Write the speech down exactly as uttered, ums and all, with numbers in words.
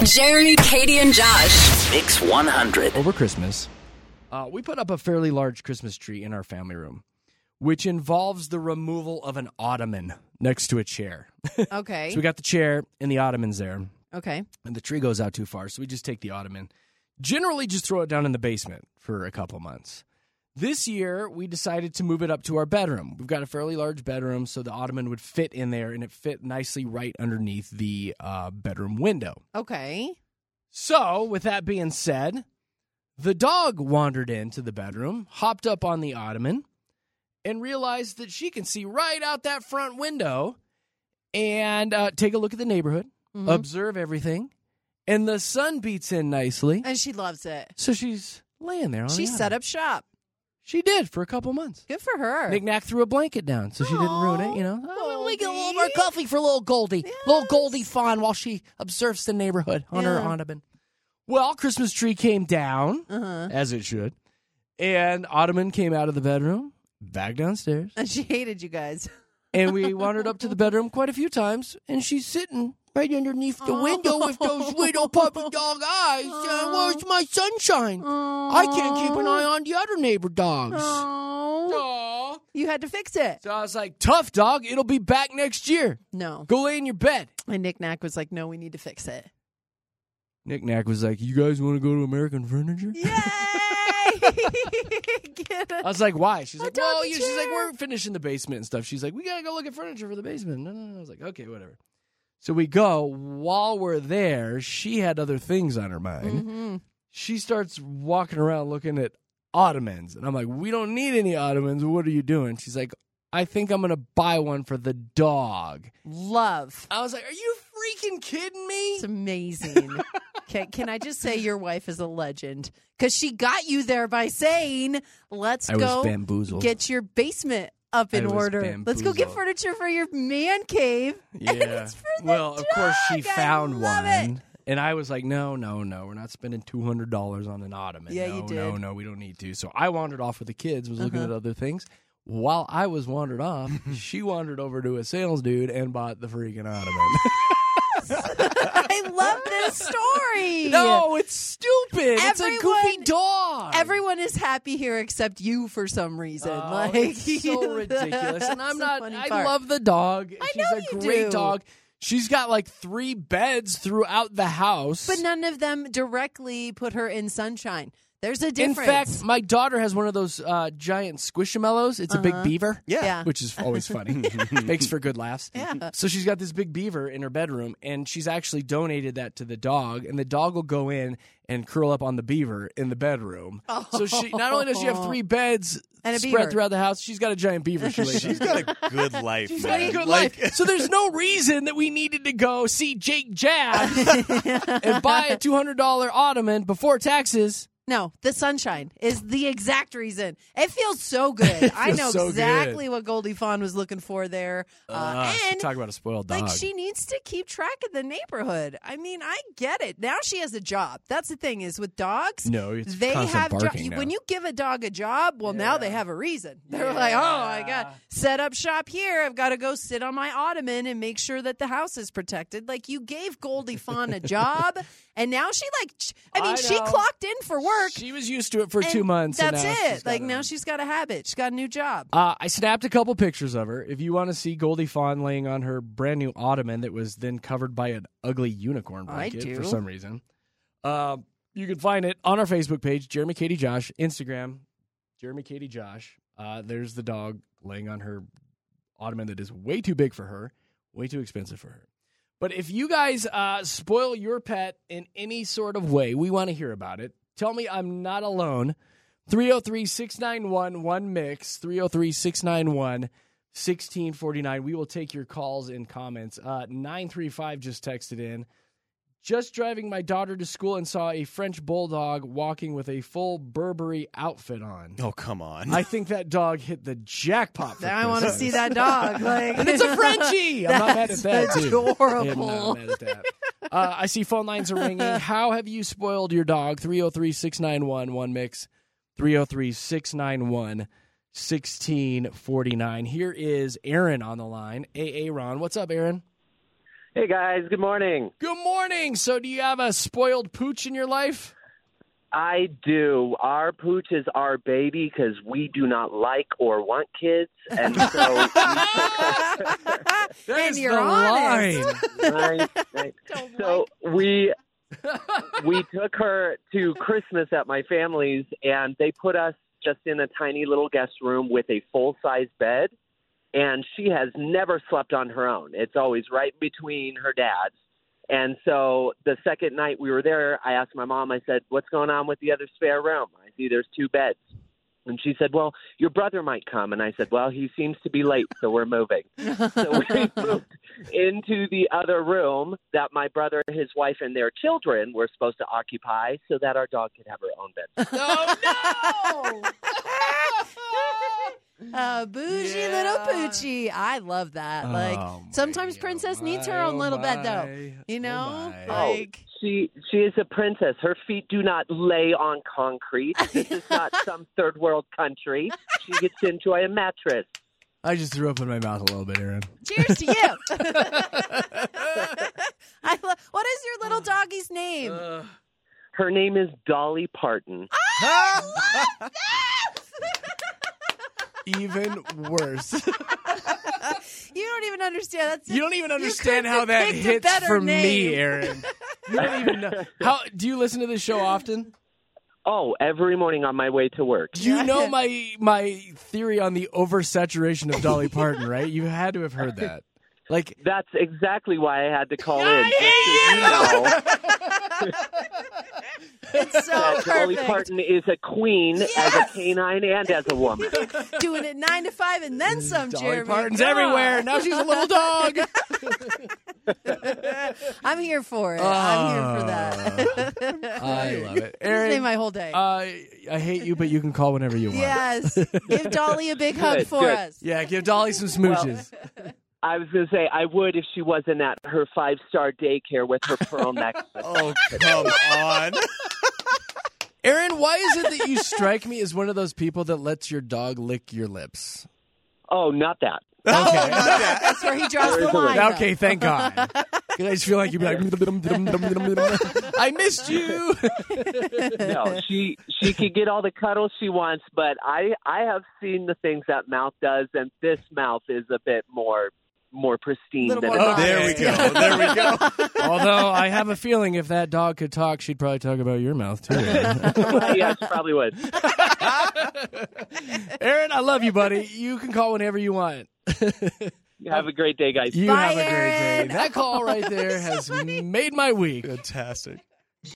Jeremy, Katie, and Josh. Mix one hundred. Over Christmas, uh, we put up a fairly large Christmas tree in our family room, which involves the removal of an ottoman next to a chair. Okay. So we got the chair and the ottomans there, Okay. and the tree goes out too far, so we just take the ottoman, generally just throw it down in the basement for a couple months. This year, we decided to move it up to our bedroom. We've got a fairly large bedroom, so the ottoman would fit in there, and it fit nicely right underneath the uh, bedroom window. Okay. So, with that being said, the dog wandered into the bedroom, hopped up on the ottoman, and realized that she can see right out that front window and uh, take a look at the neighborhood, Mm-hmm. observe everything, and the sun beats in nicely. And she loves it. So she's laying there on She the set ottoman. up shop. She did for a couple months. Good for her. Nick Nack threw a blanket down so she didn't ruin it, you know. Oh, we get a little more Goldie. coffee for little Goldie. Yes. Little Goldie fawn while she observes the neighborhood on her Yeah. ottoman. Well, Christmas tree came down, Uh-huh. as it should, and Ottoman came out of the bedroom, back downstairs, And she hated you guys. and we wandered up to the bedroom quite a few times, and she's sitting right underneath the window with those little puppy dog eyes. Uh, where's my sunshine? I can't keep an eye on the other neighbor dogs. Oh. Aw. You had to fix it. So I was like, tough dog, it'll be back next year. No. Go lay in your bed. And Nick Nack was like, no, we need to fix it. Nick Nack was like, you guys want to go to American Furniture? Yay! Get I it. was like, why? She's A like, well, doggy you, she's like, chair. we're finishing the basement and stuff. She's like, we got to go look at furniture for the basement. No, no, no. I was like, okay, whatever. So we go. While we're there, she had other things on her mind. Mhm. She starts walking around looking at ottomans. And I'm like, we don't need any ottomans. What are you doing? She's like, I think I'm going to buy one for the dog. Love. I was like, are you freaking kidding me? It's amazing. Okay, can I just say your wife is a legend? Because she got you there by saying, let's I was go bamboozled. get your basement up in I was order. Let's go get bamboozled. furniture for your man cave. Yeah. And it's for the well, of course she dog. I found love one. it. And I was like, no, no, no. We're not spending two hundred dollars on an ottoman. Yeah, no, you No, did. no, we don't need to. So I wandered off with the kids, was looking Uh-huh. at other things. While I was wandered off, she wandered over to a sales dude and bought the freaking ottoman. I love this story. No, it's stupid. it's a goofy Everyone- dog. Everyone is happy here except you for some reason. Oh, like it's so ridiculous. And I'm that's the not, funny I part. love the dog. I She's know a you great do. dog. She's got like three beds throughout the house. But none of them directly put her in sunshine. There's a In difference. fact, my daughter has one of those uh, giant squishamallows. It's a big Uh-huh. beaver. Yeah. Yeah. Which is always funny. Makes for good laughs. Yeah. So she's got this big beaver in her bedroom, and she's actually donated that to the dog, and the dog will go in and curl up on the beaver in the bedroom. So she not only does she have three beds And a spread beaver. througght the house, she's got a giant beaver she lays She's on. got a good life, She's got man. a good Like- life. So there's no reason that we needed to go see Jake Jabs and buy a two hundred dollars ottoman before taxes. No, the sunshine is the exact reason. It feels so good. I feels know so exactly what Goldie Fawn was looking for there. Uh, Uh, and talk about a spoiled dog. like she needs to keep track of the neighborhood. I mean, I get it. Now she has a job. That's the thing is with dogs. No, it's they constant have jo- barking now. when you give a dog a job. Well, now they have a reason. They're like, oh, I got set up shop here. I've got to go sit on my ottoman and make sure that the house is protected. Like you gave Goldie Fawn a job, and now she like. ch- I mean, I she know. clocked in for work. She was used to it for and two months. and That's now it. she's Like got now a- she's got a habit. She's got a new job. Uh, I snapped a couple pictures of her. If you want to see Goldie Fawn laying on her brand new ottoman that was then covered by an ugly unicorn I blanket do. for some reason, uh, you can find it on our Facebook page, Jeremy Katie Josh, Instagram, Jeremy Katie Josh. Uh, there's the dog laying on her ottoman that is way too big for her, way too expensive for her. But if you guys uh, spoil your pet in any sort of way, we want to hear about it. Tell me I'm not alone. three oh three, six nine one, one mix, three oh three, six nine one, one six four nine. We will take your calls and comments. Uh, nine three five just texted in. Just driving my daughter to school and saw a French bulldog walking with a full Burberry outfit on. Oh, come on. I think that dog hit the jackpot for I want to Christmas. see that dog. Like, And it's a Frenchie. I'm not mad at That's that, too. adorable. I'm not mad at that. Uh, I see phone lines are ringing. How have you spoiled your dog? three oh three, six nine one, one mix, three oh three, six nine one, one six four nine. Here is Aaron on the line. A A Ron. What's up, Aaron? Hey, guys. Good morning. Good morning. So do you have a spoiled pooch in your life? I do. Our pooch is our baby because we do not like or want kids. And so, That And is you're the honest. line. right, right. so we we took her to Christmas at my family's, and they put us just in a tiny little guest room with a full-size bed. And she has never slept on her own. It's always right between her dad's. And so the second night we were there, I asked my mom, I said, what's going on with the other spare room? I see there's two beds. And she said, well, your brother might come. And I said, well, he seems to be late, so we're moving. So we moved into the other room that my brother, his wife, and their children were supposed to occupy so that our dog could have her own bed. Oh, no! Uh, bougie Yeah. little poochie. I love that. Like Oh, sometimes my, Princess oh, needs her my, own oh, little bed, my. though. You know, Oh, my. like She she is a princess. Her feet do not lay on concrete. This is not some third world country. She gets to enjoy a mattress. I just threw up in my mouth a little bit, Aaron. cheers to you. I lo- what is your little doggy's name? Uh, Her name is Dolly Parton. even worse. You don't even understand. That's You don't even you understand couldn't how have that picked a hits better for name. me, Aaron. You don't even know. How do you listen to this show often? Oh, every morning on my way to work. You know my my theory on the oversaturation of Dolly Parton, right? You had to have heard that. Like That's exactly why I had to call in. I Just so you know It's so that Dolly perfect. Parton is a queen as Yes! a canine and as a woman. Doing it nine to five and then some, Dolly Jeremy. Parton's Come on. everywhere. Now she's a little dog. I'm here for it. I'm here for that. I love it. Just made Aaron, my whole day. uh, I hate you, but you can call whenever you want. yes. Give Dolly a big hug Good, for good. us. Yeah, give Dolly some smooches. I was going to say I would if she wasn't at her five-star daycare with her pearl necklace. Oh, come on. Aaron, why is it that you strike me as one of those people that lets your dog lick your lips? Oh, not that. Okay. That's where he draws the line. though. Okay, thank God. 'Cause I just feel like you'd be like, I missed you. No, she she can get all the cuddles she wants, but I I have seen the things that mouth does, and this mouth is a bit more more pristine Little than more it Oh, there we go. There we go. Although I have a feeling if that dog could talk, she'd probably talk about your mouth too. Aaron. Yeah, she probably would. Aaron, I love you, buddy. You can call whenever you want. Have a great day, guys. You Bye, have a great Aaron. day. That call right there has made my week. Fantastic.